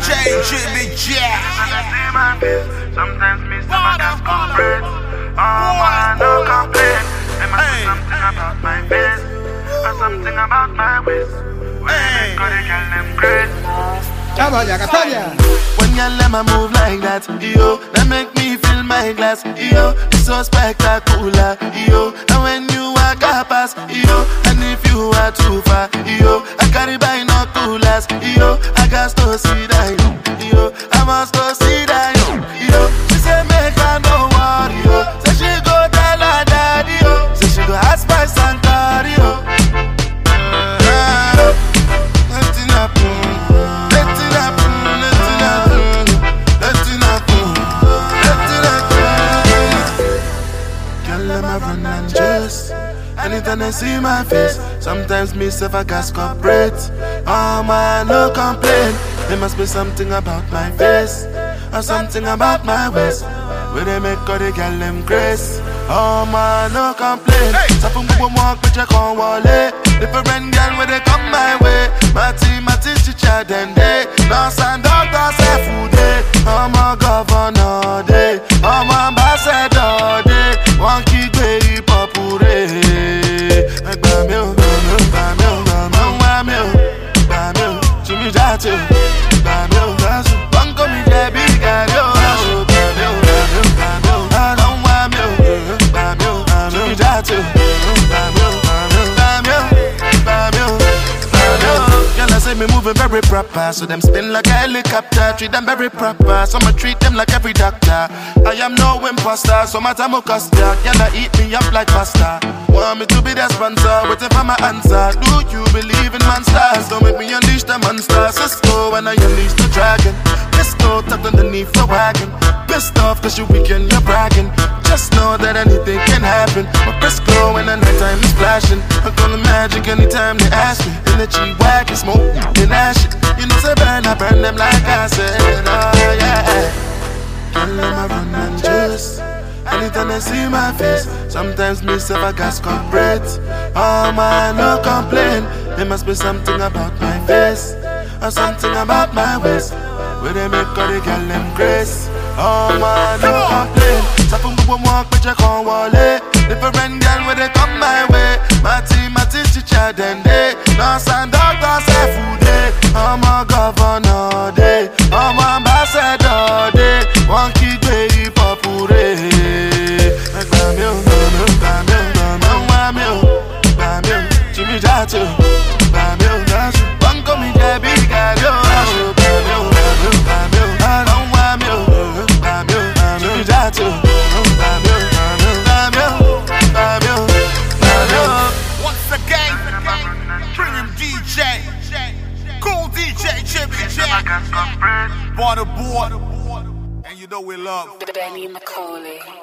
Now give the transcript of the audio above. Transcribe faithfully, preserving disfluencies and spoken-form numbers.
J, Jimmy Jack. Sometimes me say I can't comprehend. Oh man, no complain. There must be something about my face, or something about my waist. When they got it, girl, them great. When you let me move like that, yo, that make me fill my glass, yo. It's so spectacular, yo. And when you walk past, yo, and if you are too far, yo, I carry binoculars, yo. I got to see that, yo. I must go see that, yo. She say make her no worry, yo. Say she go tell her daddy, yo. Say she go ask my son, daddy, yo. Nothing happen. Anytime they see my face, sometimes me self I gas corporate. Oh man, no complaint. There must be something about my face, or something about my waist, where they make all the girl them grace. Oh man, no complaint. Sapung boom walk with your con wallet. Different girl where they come my way. Mati mati chicha den day. No stand up, that's a food day. I'm a governor day. I'm a ambassador day. One key baby popure. Bamio, bamio, bamio, bamio, bamio, Jimmy Jato, bamio, bamio, Bunko mi debi gario, bamio, bamio, bamio, I don't want me, bamio, Jimmy Jato, bamio, bamio, bamio, bamio. Girl, I say me moving very proper, so them spin like a helicopter. Treat them very proper, so I'ma treat them like every doctor. I am no imposter, so my time will cost ya. Girl, I eat me up like pasta. Want me to be the sponsor, waiting for my answer. Do you believe in monsters? Don't make me unleash the monster. Cisco when I unleash the dragon. Pisco tucked underneath the wagon. Pissed off cause you weekend, you're bragging. Just know that anything can happen. My wrist glow when the nighttime is flashing. I'm calling magic anytime they ask me. In the G-Wagon, smoke, then ash it. You know say burn, I burn them like I said. Oh yeah. Can't let my run and juice. Anytime they see my face, sometimes me self I gas corporate. Oh man, no complaint. There must be something about my face, or something about my waist, where they make all the girl them grace. Oh man, no complaint. Sapung boom walk with your con wallet. Different girl where they come my way. Mati mati chicha den day. No stand up, that's a food day. I'm a governor day. I'm a ambassador day. One key baby popure. Bamio, bamio, bamio, bamio, bamio, Jimmy Jato, bamio, bamio, Bunko mi debi gario, bamio, bamio, bamio, I don't want me, bamio, Jimmy Jato, bamio, bamio, bamio, bamio. Once again, premium D J, cool D J, Jimmy Jack, Waterboard, and you know we love Benny McCauley.